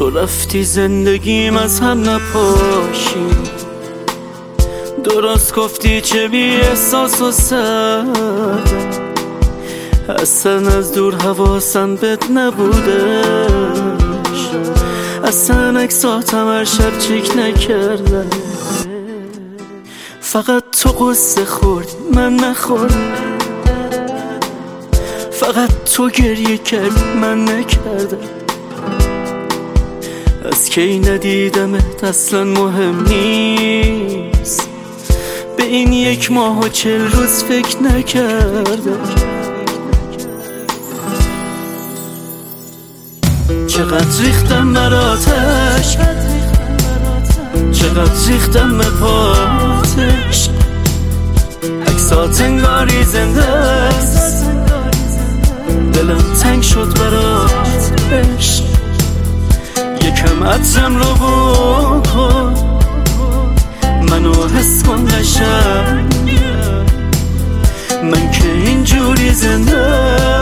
تو رفتی زندگیم از هم نپاشی، درست گفتی چه بی احساس و سرده، اصلا از دور حواسم بهت نبودش، اصلا عکساتم هر شب چک نکردم، فقط تو قصه خوردی من نخوردم، فقط تو گریه کردی من نکردم، از کی ندیدمت اصلا مهم نیست، به این 1 ماه و 40 روز فکر نکردم، چقدر ریختم براتش، چقدر ریختم به پاتش، عکسات انگاری زنده است، دلم تنگ شد برات عشق، یکم عطرم رو بکن منو حس کن قشنگ، من که اینجوری زنده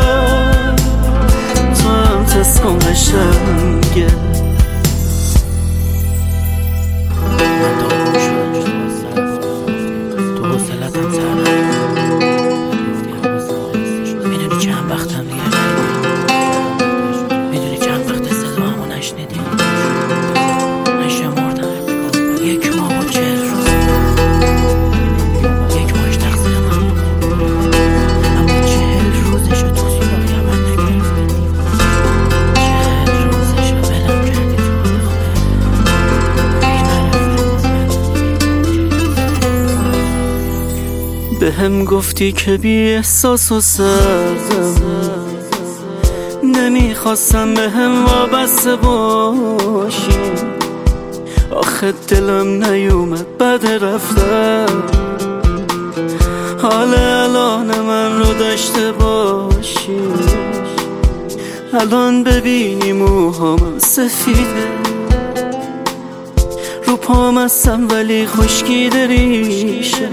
تو هم تست کن قشنگه. تو حوصلتم سر میدونی چند وقتم دیگه، میدونی چند وقت صدامو نشنیدی، من شمردم 1 ماه و 40 روز، 1 ماهش تقصیر من، اما 40 روزشو تو سراغ من نگرفتی، 40 روزشو ولم کردی تو به هم گفتی که بی احساس و سردم، نمیخواستم به هم وابسته باشی، آخه دلم نیومد بعد رفتم، حال الان من رو داشته باشی، الان ببینی موهام سفیده، رو پام هستم ولی خشکیده ریشم،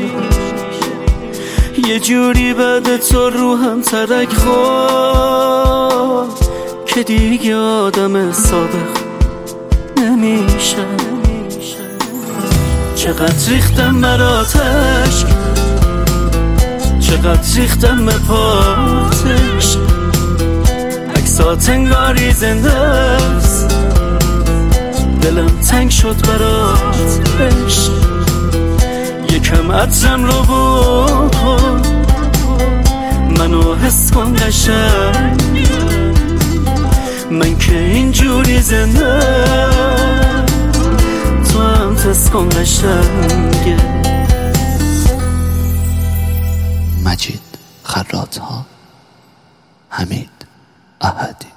یه جوری بعد تو روحم ترک خورد که دیگه آدم صادق نمیشم، چقدر ریختم براتش، چقدر ریختم به پاتش، عکسات انگاری زنده است، دلم تنگ شد برات عشق، یکم عطرم رو بکن منو حس کن قشنگ، من که اینجوری زنده تو هم تست کن قشنگه. مجید خراط‌ها، حمید احدی.